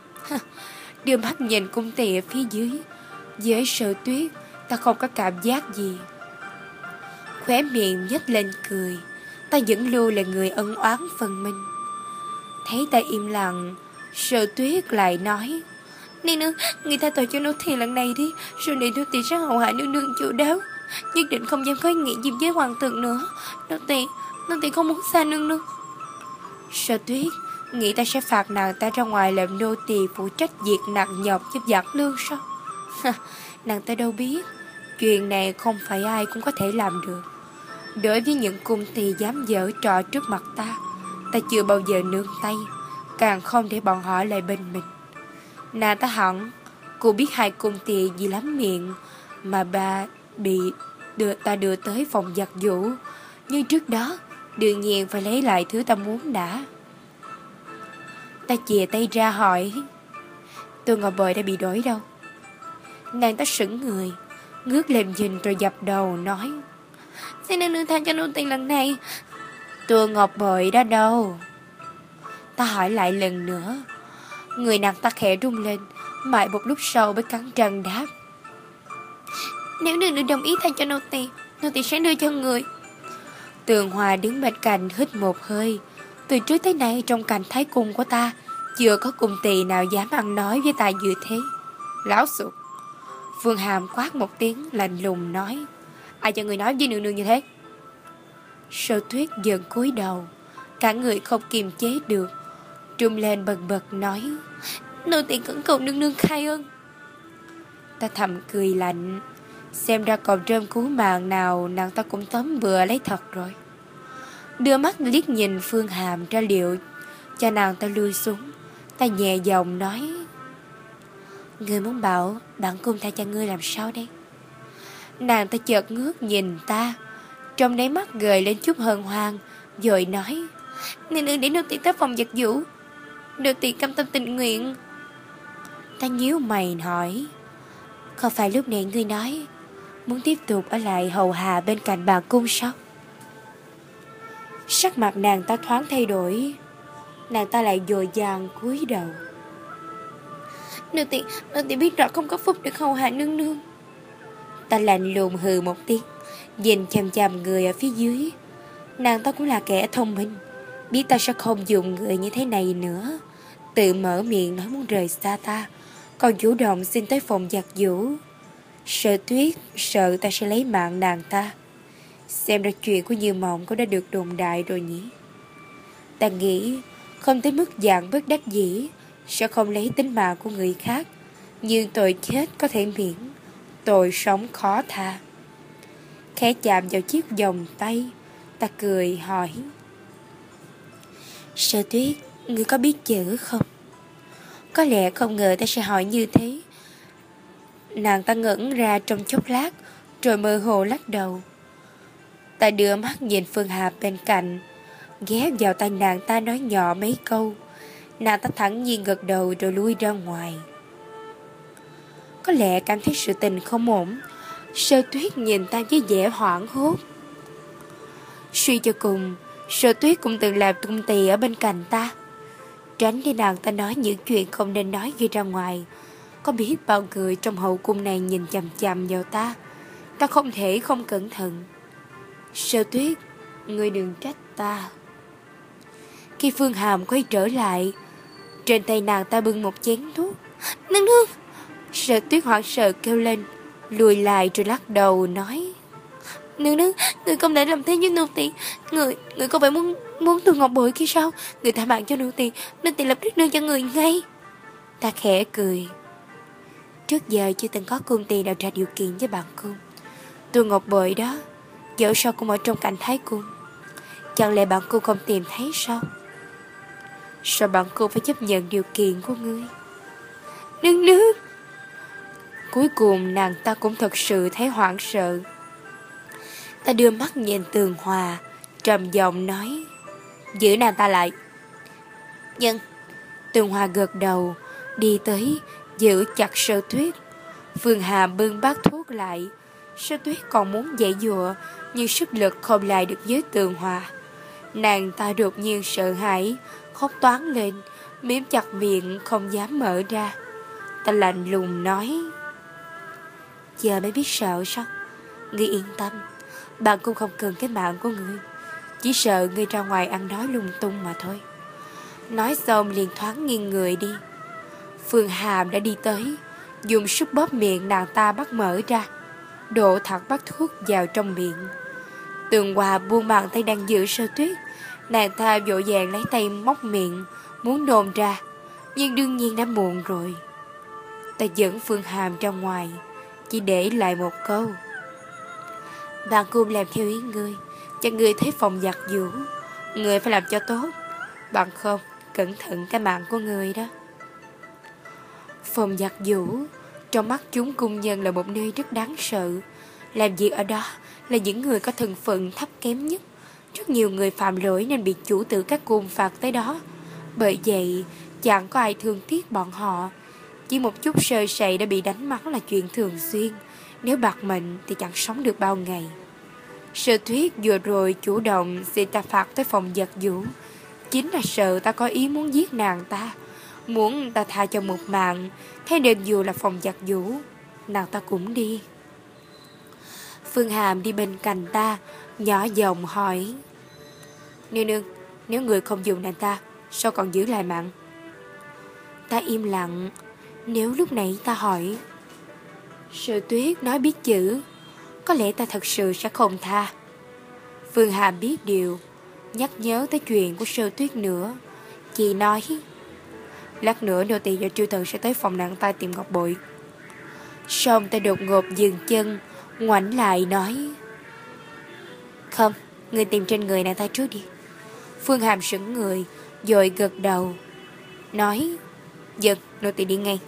Đưa mắt nhìn cung tỳ ở phía dưới, với Sở Tuyết ta không có cảm giác gì. Khóe miệng nhếch lên cười. Ta vẫn lưu là người ân oán phần mình. Thấy ta im lặng, Sở Tuyết lại nói: "Nương nương, người ta tội cho nô tỳ lần này đi, rồi này nô tỳ sẽ hầu hạ nương nương chu đáo, nhất định không dám có ý nghĩ gì với hoàng thượng nữa. Nô tỳ, nô tỳ không muốn xa nương nương." Sở Tuyết nghĩ ta sẽ phạt nàng ta ra ngoài làm nô tỳ phụ trách việc nặng nhọc giúp Dạng Lương sao? Nàng ta đâu biết, chuyện này không phải ai cũng có thể làm được. Đối với những cung tỳ dám giở trò trước mặt ta, ta chưa bao giờ nương tay, càng không để bọn họ lại bên mình. Nàng ta hẳn cô biết hai cung tỳ vì lắm miệng mà bà bị đưa ta đưa tới phòng giặt giũ, nhưng trước đó đương nhiên phải lấy lại thứ ta muốn đã. Ta chìa tay ra hỏi: "Tôi Ngọc Bội đã bị đổi đâu?" Nàng ta sững người, ngước lên nhìn rồi dập đầu nói: "Xin nương nương tha cho nô tỳ lần này." "Tôi Ngọc Bội đã đâu?" Ta hỏi lại lần nữa. Người nàng ta khẽ rung lên, mãi một lúc sau mới cắn răng đáp: "Nếu nương nương đồng ý tha cho nô tỳ, nô tỳ sẽ đưa cho người." Tường Hòa đứng bên cạnh hít một hơi. Từ trước tới nay trong cảnh thái cung của ta, chưa có cung tỳ nào dám ăn nói với ta như thế. Láo xụt. Phương Hàm quát một tiếng lạnh lùng nói: "Ai cho người nói với nương nương như thế?" Sở Tuyết dần cúi đầu, cả người không kiềm chế được, trung lên bần bật nói: "Nô tỳ cẩn cầu nương nương khai ân." Ta thầm cười lạnh. Xem ra cọng rơm cứu mạng nào nàng ta cũng tóm bừa lấy thật rồi. Đưa mắt liếc nhìn Phương Hàm ra liệu cho nàng ta lui xuống. Ta nhẹ giọng nói: "Ngươi muốn bảo bản cung tha cho ngươi làm sao đây?" Nàng ta chợt ngước nhìn ta, trong đáy mắt gợi lên chút hân hoan, rồi nói: "Nương nương để nô tỳ tới phòng giặt giũ, nô tỳ cam tâm tình nguyện." Ta nhíu mày hỏi: "Không phải lúc này ngươi nói muốn tiếp tục ở lại hầu hạ bên cạnh bản cung sao?" Sắc mặt nàng ta thoáng thay đổi. Nàng ta lại dội vàng cúi đầu: "Nô tỳ, nô tỳ biết rõ không có phúc được hầu hạ nương nương." Ta lạnh lùng hừ một tiếng, nhìn chằm chằm người ở phía dưới. Nàng ta cũng là kẻ thông minh, biết ta sẽ không dùng người như thế này nữa, tự mở miệng nói muốn rời xa ta, còn chủ động xin tới phòng giặt giũ. Sở Tuyết sợ ta sẽ lấy mạng nàng ta. Xem ra chuyện của Như Mộng cũng đã được đồn đại rồi nhỉ. Ta nghĩ không tới mức dạng bất đắc dĩ, sẽ không lấy tính mạng của người khác, nhưng tội chết có thể miễn, tội sống khó tha. Khẽ chạm vào chiếc vòng tay, ta cười hỏi: "Sở Tuyết, ngươi có biết chữ không?" Có lẽ không ngờ ta sẽ hỏi như thế. Nàng ta ngẩn ra trong chốc lát, rồi mơ hồ lắc đầu. Ta đưa mắt nhìn Phương Hạp bên cạnh, ghé vào tai nàng ta nói nhỏ mấy câu. Nàng ta thẳng nhiên gật đầu rồi lui ra ngoài. Có lẽ cảm thấy sự tình không ổn, Sở Tuyết nhìn ta với vẻ hoảng hốt. Suy cho cùng, Sở Tuyết cũng từng làm cung tỳ ở bên cạnh ta, tránh để nàng ta nói những chuyện không nên nói ghi ra ngoài. Có biết bao người trong hậu cung này nhìn chằm chằm vào ta, ta không thể không cẩn thận. Sở Tuyết, ngươi đừng trách ta. Khi Phương Hàm quay trở lại, trên tay nàng ta bưng một chén thuốc. "Nương nương!" Sở Tuyết hoảng sợ kêu lên, lùi lại rồi lắc đầu nói: Nương nương, người không thể làm thế với nô tỳ. Người, người không phải muốn muốn tôi ngọc bội kia sao? Người tha mạng cho nô tỳ, nô tỳ lập tức nương cho người ngay. Ta khẽ cười. Trước giờ chưa từng có cung tỳ nào ra điều kiện với bạn cung. Tôi ngọc bội đó, dẫu sao cũng ở trong cảnh thái cung. Chẳng lẽ bạn cung không tìm thấy sao? Sao bạn cung phải chấp nhận điều kiện của ngươi? Nương nương. Cuối cùng nàng ta cũng thật sự thấy hoảng sợ. Ta đưa mắt nhìn Tường Hòa, trầm giọng nói: giữ nàng ta lại. Nhưng Tường Hòa gật đầu, đi tới giữ chặt Sơ Tuyết. Phương Hàm bưng bát thuốc lại. Sơ Tuyết còn muốn giãy giụa, nhưng sức lực không lại được với Tường Hòa. Nàng ta đột nhiên sợ hãi, khóc toáng lên, miếm chặt miệng không dám mở ra. Ta lạnh lùng nói: giờ mới biết sợ sao? Ngươi yên tâm, bạn cũng không cần cái mạng của ngươi, chỉ sợ ngươi ra ngoài ăn nói lung tung mà thôi. Nói xong liền thoáng nghiêng người đi. Phương Hàm đã đi tới, dùng sức bóp miệng nàng ta bắt mở ra, đổ thẳng bát thuốc vào trong miệng. Tường Hòa buông bàn tay đang giữ Sơ Tuyết. Nàng ta vội vàng lấy tay móc miệng, muốn nôn ra, nhưng đương nhiên đã muộn rồi. Ta dẫn Phương Hàm ra ngoài, chỉ để lại một câu: bạn cung làm theo ý ngươi, cho ngươi thấy phòng giặt giũ, ngươi phải làm cho tốt, bằng không cẩn thận cái mạng của ngươi đó. Phòng giặt giũ trong mắt chúng cung nhân là một nơi rất đáng sợ. Làm việc ở đó là những người có thân phận thấp kém nhất. Rất nhiều người phạm lỗi nên bị chủ tử các cung phạt tới đó. Bởi vậy chẳng có ai thương tiếc bọn họ. Chỉ một chút sơ sẩy đã bị đánh mắng là chuyện thường xuyên. Nếu bạc mệnh thì chẳng sống được bao ngày. Sơ Tuyết vừa rồi chủ động xin ta phạt tới phòng giặt giũ, chính là sợ ta có ý muốn giết nàng ta, muốn ta tha cho một mạng. Thế nên dù là phòng giặt giũ, nàng ta cũng đi. Phương Hàm đi bên cạnh ta, nhỏ giọng hỏi: nương nương, nếu người không dùng nàng ta, sao còn giữ lại mạng? Ta im lặng. Nếu lúc nãy ta hỏi, Sơ Tuyết nói biết chữ, có lẽ ta thật sự sẽ không tha. Phương Hàm biết điều, nhắc nhớ tới chuyện của Sơ Tuyết nữa. Chị nói: lát nữa nô tỳ và Triều Thần sẽ tới phòng nàng ta tìm ngọc bội. Xong ta đột ngột dừng chân, ngoảnh lại nói: không, người tìm trên người nàng ta trước đi. Phương Hàm sững người, rồi gật đầu, nói: dần, nô tỳ đi ngay.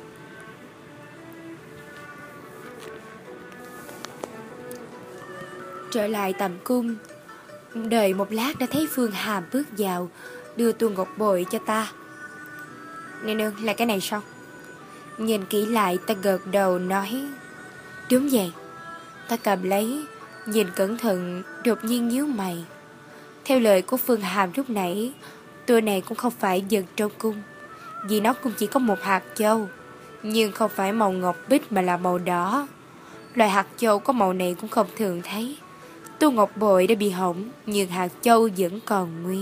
Trở lại tầm cung, đợi một lát đã thấy Phương Hàm bước vào, đưa tuôn ngọc bội cho ta. Nè nương, là cái này sao? Nhìn kỹ lại ta gật đầu nói: đúng vậy. Ta cầm lấy, nhìn cẩn thận, đột nhiên nhíu mày. Theo lời của Phương Hàm lúc nãy,ตัวnày cũng không phải vật trong cung, vì nó cũng chỉ có một hạt châu, nhưng không phải màu ngọc bích mà là màu đỏ. Loại hạt châu có màu này cũng không thường thấy. Tu ngọc bội đã bị hỏng, nhưng hạt châu vẫn còn nguyên.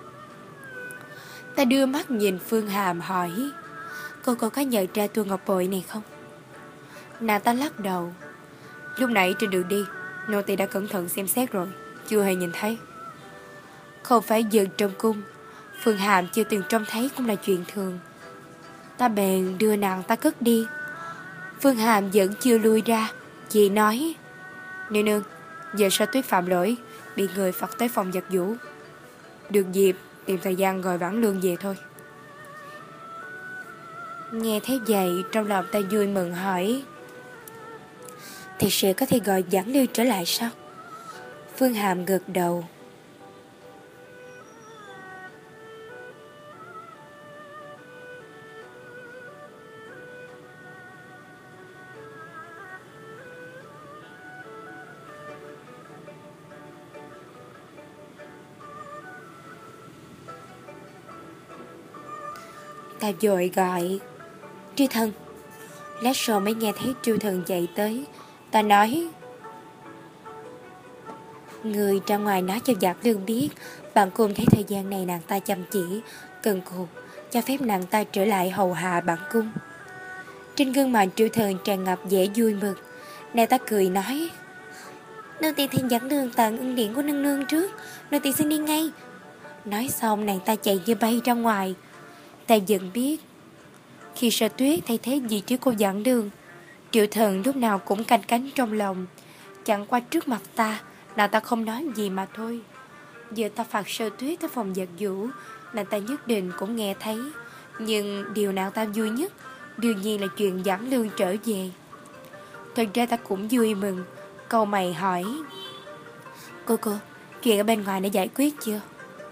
Ta đưa mắt nhìn Phương Hàm hỏi: cô có có nhận ra tu ngọc bội này không? Nàng ta lắc đầu: lúc nãy trên đường đi, nô tỳ đã cẩn thận xem xét rồi, chưa hề nhìn thấy. Không phải vật trong cung, Phương Hàm chưa từng trông thấy cũng là chuyện thường. Ta bèn đưa nàng ta cất đi. Phương Hàm vẫn chưa lui ra. Chị nói: nương nương, giờ Sơ Tuyết phạm lỗi, bị người phạt tới phòng giặt giũ, được dịp tìm thời gian gọi Vãn Lương về thôi. Nghe thấy vậy, trong lòng ta vui mừng hỏi: thật sự có thể gọi Vãn Lương trở lại sao? Phương Hàm gật đầu. Ta vội gọi: Triêu Thần. Lát sau mới nghe thấy Triêu Thần chạy tới. Ta nói: người ra ngoài nói cho Vãn Lương biết, bạn cùng thấy thời gian này nàng ta chăm chỉ, cần cù, cho phép nàng ta trở lại hầu hạ bản cung. Trên gương mặt Triêu Thần tràn ngập vẻ vui mừng. Nàng ta cười nói: Nô tỳ thèm dẫn đường tận ưng điện của nương nương trước, nô tỳ xin đi ngay. Nói xong nàng ta chạy như bay ra ngoài. Ta dần biết khi Sở Tuyết thay thế vị trí cô dẫn đường, Triệu Thần lúc nào cũng canh cánh trong lòng. Chẳng qua trước mặt ta, nàng ta không nói gì mà thôi. Giờ ta phạt Sở Tuyết tới phòng giặt giũ, nàng ta nhất định cũng nghe thấy. Nhưng điều nàng ta vui nhất đương nhiên là chuyện dẫn lương trở về. Thật ra ta cũng vui mừng. Câu mày hỏi: Cô cô, chuyện ở bên ngoài đã giải quyết chưa?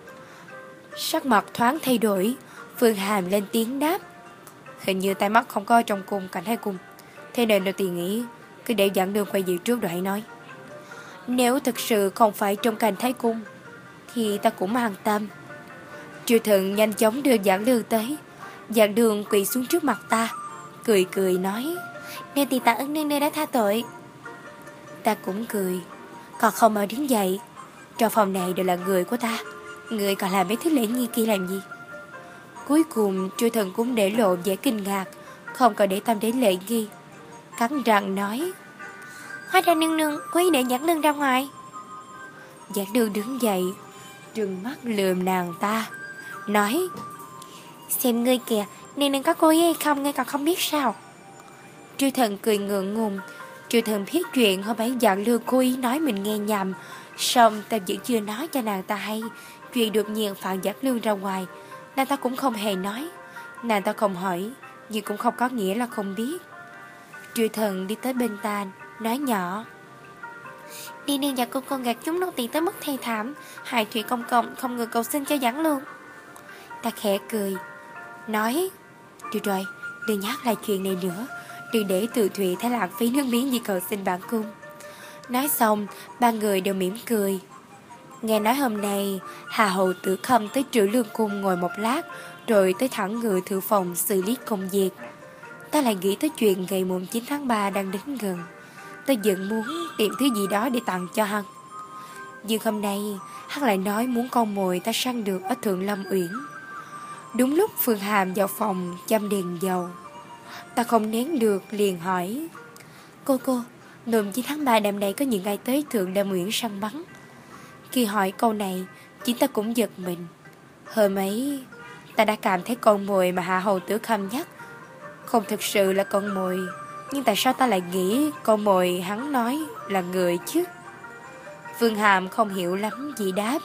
Sắc mặt thoáng thay đổi, Phương Hàm lên tiếng đáp: Hình như tai mắt không có trong cung cảnh hai cung, thế nên tôi tìm nghĩ cứ để dẫn đường quay về trước rồi hãy nói. Nếu thực sự không phải trong cảnh thái cung thì ta cũng an tâm. Triều Thần nhanh chóng đưa giảng đường tới. Giảng đường quỳ xuống trước mặt ta, cười cười nói: Nô tỳ tạ ơn nương nương đã tha tội. Ta cũng cười, còn không mau đứng dậy. Trong phòng này đều là người của ta, người còn làm mấy thứ lễ nghi kia làm gì? Cuối cùng Triều Thần cũng để lộ vẻ kinh ngạc, không còn để tâm đến lễ nghi, cắn răng nói: Hóa ra nương nương có ý định dẫn lưng ra ngoài. Giảng đường đứng dậy, trừng mắt lườm nàng ta, nói: Xem ngươi kìa, nương nương có cố ý hay không ngươi còn không biết sao? Triều Thần cười ngượng ngùng. Triều Thần biết chuyện hôm ấy Giảng Lương cố ý nói mình nghe nhầm, xong ta vẫn chưa nói cho nàng ta hay. Chuyện đột nhiên phản Giảng Lương ra ngoài, nàng ta cũng không hề nói. Nàng ta không hỏi, nhưng cũng không có nghĩa là không biết. Triều Thần đi tới bên ta, nói nhỏ: Đi nương và cô cô gạt chúng nô tỳ tới mức thê thảm, hại thủy công cộng không ngừng cầu xin cho Giảng Lương. Ta khẽ cười, nói: Được rồi, đừng nhắc lại chuyện này nữa, đừng để Từ Thụy thấy lãng phí nước miếng gì cầu xin bản cung. Nói xong, ba người đều mỉm cười. Nghe nói hôm nay Hà Hầu Tử Khâm tới Trữ Lương Cung ngồi một lát, rồi tới thẳng người thư phòng xử lý công việc. Ta lại nghĩ tới chuyện ngày mùng chín tháng ba đang đến gần. Ta vẫn muốn tìm thứ gì đó để tặng cho hắn. Nhưng hôm nay hắn lại nói muốn con mồi ta săn được ở Thượng Lâm Uyển. Đúng lúc Phương Hàm vào phòng châm đèn dầu, ta không nén được liền hỏi: Cô cô, mùng chín tháng ba năm nay có những ai tới Thượng Lâm Uyển săn bắn? Khi hỏi câu này, chính ta cũng giật mình. Hôm ấy ta đã cảm thấy con mồi mà Hạ Hầu Tử Khâm nhắc không thực sự là con mồi. Nhưng tại sao ta lại nghĩ con mồi hắn nói là người chứ? Phương Hàm không hiểu lắm gì đáp: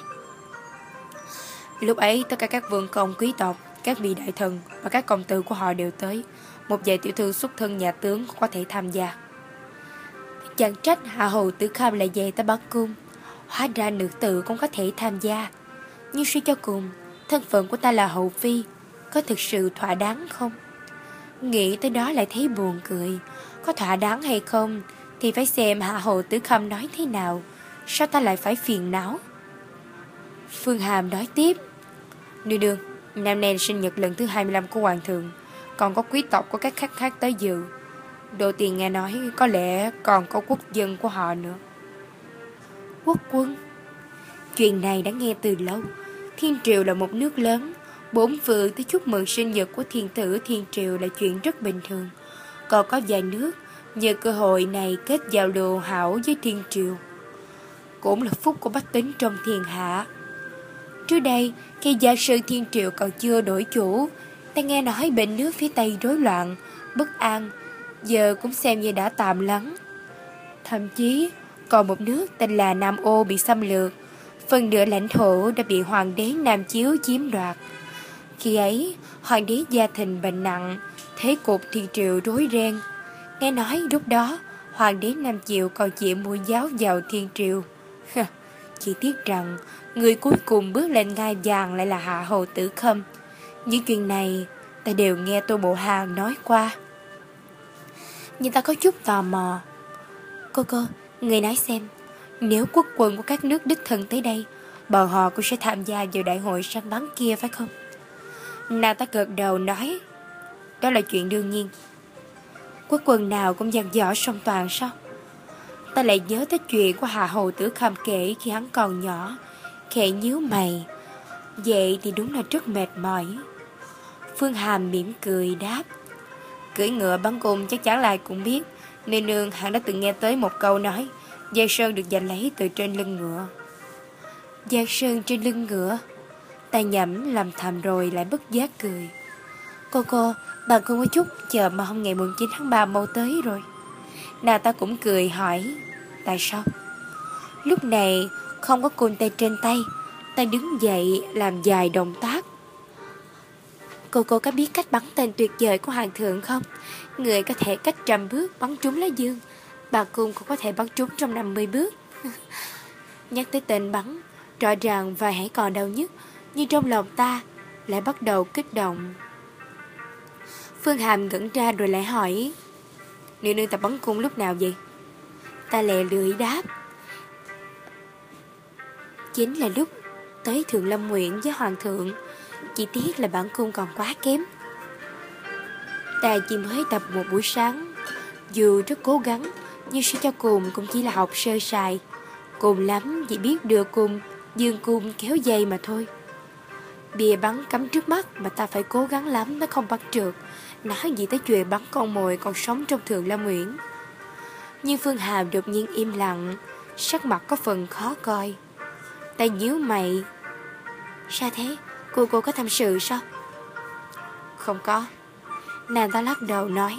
Lúc ấy tất cả các vương công quý tộc, các vị đại thần và các công tử của họ đều tới. Một vài tiểu thư xuất thân nhà tướng cũng có thể tham gia. Chẳng trách Hạ Hầu Tử Khâm lại về tới Bắc Cung. Hóa ra nữ tử cũng có thể tham gia. Nhưng suy cho cùng, thân phận của ta là hậu phi, có thực sự thỏa đáng không? Nghĩ tới đó lại thấy buồn cười. Có thỏa đáng hay không thì phải xem Hạ Hầu Tử Khâm nói thế nào. Sao ta lại phải phiền não? Phương Hàm nói tiếp: Nương nương, năm nay sinh nhật lần thứ hai mươi lăm của hoàng thượng, còn có quý tộc của các khách khác tới dự. Đồ tiền nghe nói có lẽ còn có quốc dân của họ nữa. Quốc quân? Chuyện này đã nghe từ lâu. Thiên Triều là một nước lớn, bốn phương tới chúc mừng sinh nhật của thiên tử Thiên Triều là chuyện rất bình thường. Còn có vài nước nhờ cơ hội này kết giao đồ hảo với Thiên Triều, cũng là phúc của bách tính trong thiên hạ. Trước đây, khi gia sư Thiên Triều còn chưa đổi chủ, ta nghe nói bên nước phía Tây rối loạn, bất an, giờ cũng xem như đã tạm lắng. Thậm chí còn một nước tên là Nam Ô bị xâm lược, phần nửa lãnh thổ đã bị hoàng đế Nam Chiếu chiếm đoạt. Khi ấy, hoàng đế Gia Thịnh bệnh nặng, thế cục Thiên Triều rối ren. Nghe nói lúc đó, hoàng đế Nam Chiếu còn chịu mua giáo vào Thiên Triều. Chỉ tiếc rằng người cuối cùng bước lên ngai vàng lại là Hạ Hầu Tử Khâm. Những chuyện này ta đều nghe Tô Bộ Hàng nói qua. Nhưng ta có chút tò mò. Cô cô, người nói xem, nếu quốc quân của các nước đích thân tới đây, bọn họ cũng sẽ tham gia vào đại hội săn bắn kia phải không? Nàng ta gật đầu nói: Đó là chuyện đương nhiên. Quốc quân nào cũng dàn dò song toàn sao? Ta lại nhớ tới chuyện của Hạ Hầu Tử Khâm kể khi hắn còn nhỏ, khẽ nhíu mày. Vậy thì đúng là rất mệt mỏi. Phương Hàm mỉm cười đáp: Cưỡi ngựa bắn cung chắc chắn là ai cũng biết. Nương nương hẳn đã từng nghe tới một câu nói: Giang Sơn được giành lấy từ trên lưng ngựa. Giang Sơn trên lưng ngựa. Ta nhẩm làm thầm rồi lại bất giác cười. Cô cô, bạn không có chút chờ mà hôm ngày mùng chín tháng ba mau tới rồi. Nào ta cũng cười hỏi tại sao. Lúc này không có côn tay trên tay. Ta đứng dậy làm vài động tác. Cô cô có biết cách bắn tên tuyệt vời của hoàng thượng không? Người có thể cách trăm bước bắn trúng lá dương. Bà cung cũng có thể bắn trúng trong năm mươi bước. Nhắc tới tên bắn, rõ ràng và hãy còn đau nhất, nhưng trong lòng ta lại bắt đầu kích động. Phương Hàm ngẩn ra rồi lại hỏi, nương nương tập bắn cung lúc nào vậy? Ta lè lưỡi đáp, chính là lúc tới Thượng Lâm Nguyện với hoàng thượng. Chỉ tiếc là bản cung còn quá kém. Ta chỉ mới tập một buổi sáng, dù rất cố gắng, nhưng suy cho cùng cũng chỉ là học sơ sài. Cùng lắm chỉ biết đưa cung, dương cung kéo dây mà thôi. Bìa bắn cắm trước mắt mà ta phải cố gắng lắm nó không bắn trượt. Nói gì tới chuyện bắn con mồi còn sống trong Thượng Lâm Nguyện. Nhưng Phương Hàm đột nhiên im lặng, sắc mặt có phần khó coi. Ta nhíu mày. Sao thế? Cô cô có tâm sự sao? Không có. Nàng ta lắc đầu nói,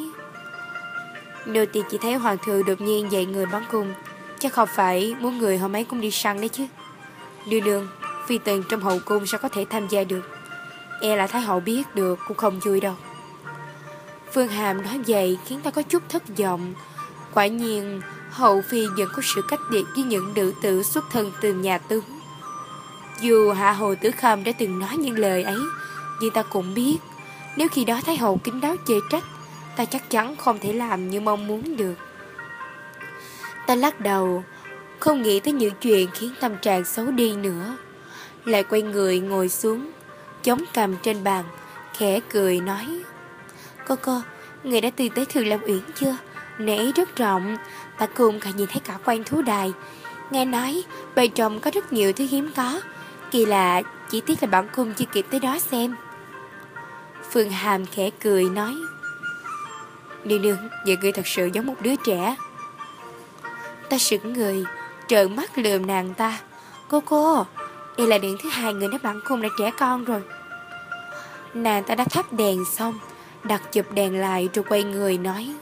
nô tỳ chỉ thấy hoàng thượng đột nhiên dạy người bắn cung, chắc không phải muốn người hôm ấy cũng đi săn đấy chứ. Nương nương, phi tần trong hậu cung sao có thể tham gia được? E là thái hậu biết được cũng không vui đâu. Phương Hàm nói vậy khiến ta có chút thất vọng. Quả nhiên hậu phi vẫn có sự cách biệt với những nữ tử xuất thân từ nhà tướng. Dù Hạ Hồ Tử Khâm đã từng nói những lời ấy, nhưng ta cũng biết nếu khi đó thái hậu kín đáo chê trách, ta chắc chắn không thể làm như mong muốn được. Ta lắc đầu, không nghĩ tới những chuyện khiến tâm trạng xấu đi nữa. Lại quay người ngồi xuống, chống cằm trên bàn, khẽ cười nói, cô cô, người đã từng tới Thường Lâm Uyển chưa? Nơi ấy rất rộng, ta cùng cả nhìn thấy cả quan thú đài. Nghe nói bên trong có rất nhiều thứ hiếm có, kỳ lạ, chỉ tiếc là bản cung chưa kịp tới đó xem. Phương Hàm khẽ cười nói, nương nương, giờ ngươi thật sự giống một đứa trẻ. Ta sững người, trợn mắt lườm nàng ta. Cô cô, đây là điện thứ hai người nói bản cung đã trẻ con rồi. Nàng ta đã thắp đèn xong, đặt chụp đèn lại rồi quay người nói,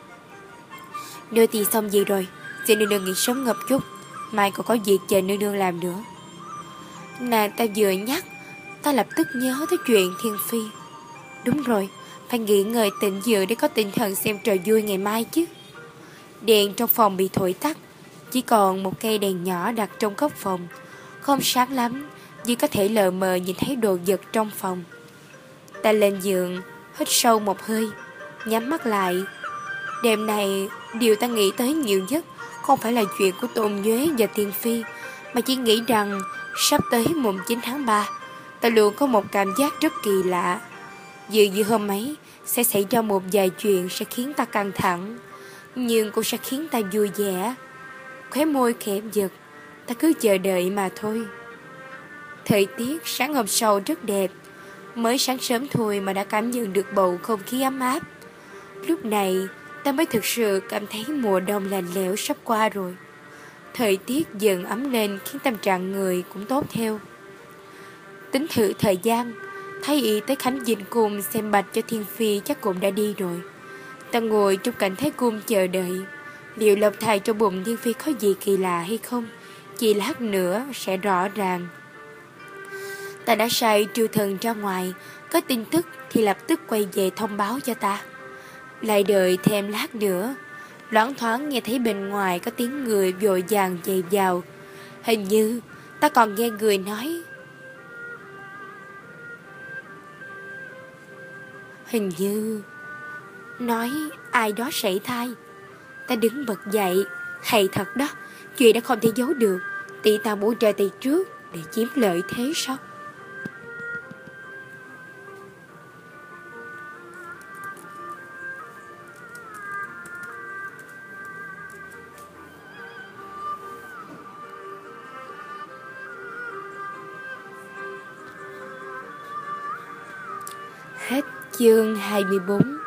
nô tỳ xong gì rồi, xin nương nương nghỉ sớm ngập chút, mai còn có việc chờ nương nương làm nữa. Nàng ta vừa nhắc, ta lập tức nhớ tới chuyện Thiên Phi. Đúng rồi, phải nghỉ ngơi tĩnh dưỡng để có tinh thần xem trò vui ngày mai chứ. Đèn trong phòng bị thổi tắt, chỉ còn một cây đèn nhỏ đặt trong góc phòng. Không sáng lắm, nhưng có thể lờ mờ nhìn thấy đồ vật trong phòng. Ta lên giường, hít sâu một hơi, nhắm mắt lại. Đêm này, điều ta nghĩ tới nhiều nhất không phải là chuyện của Tôn Nhuế và Thiên Phi, mà chỉ nghĩ rằng sắp tới mùng chín tháng ba, ta luôn có một cảm giác rất kỳ lạ. Dường như hôm ấy sẽ xảy ra một vài chuyện sẽ khiến ta căng thẳng, nhưng cũng sẽ khiến ta vui vẻ. Khóe môi khẽ giật, ta cứ chờ đợi mà thôi. Thời tiết sáng hôm sau rất đẹp. Mới sáng sớm thôi mà đã cảm nhận được bầu không khí ấm áp. Lúc này ta mới thực sự cảm thấy mùa đông lạnh lẽo sắp qua rồi. Thời tiết dần ấm lên khiến tâm trạng người cũng tốt theo. Tính thử thời gian, Thái y tới Khánh Dinh Cung xem bạch cho Thiên Phi chắc cũng đã đi rồi. Ta ngồi trong cảnh Thái Cung chờ đợi. Liệu lộc thai trong bụng Thiên Phi có gì kỳ lạ hay không, chỉ lát nữa sẽ rõ ràng. Ta đã sai Trư Thần ra ngoài, có tin tức thì lập tức quay về thông báo cho ta. Lại đợi thêm lát nữa, loáng thoáng nghe thấy bên ngoài có tiếng người vội vàng chạy vào. Hình như ta còn nghe người nói, Hình như nói ai đó sảy thai. Ta đứng bật dậy. Hay thật đó, chuyện đã không thể giấu được. Tỷ ta muốn ra tay trước để chiếm lợi thế sao? Hết chương hai mươi bốn.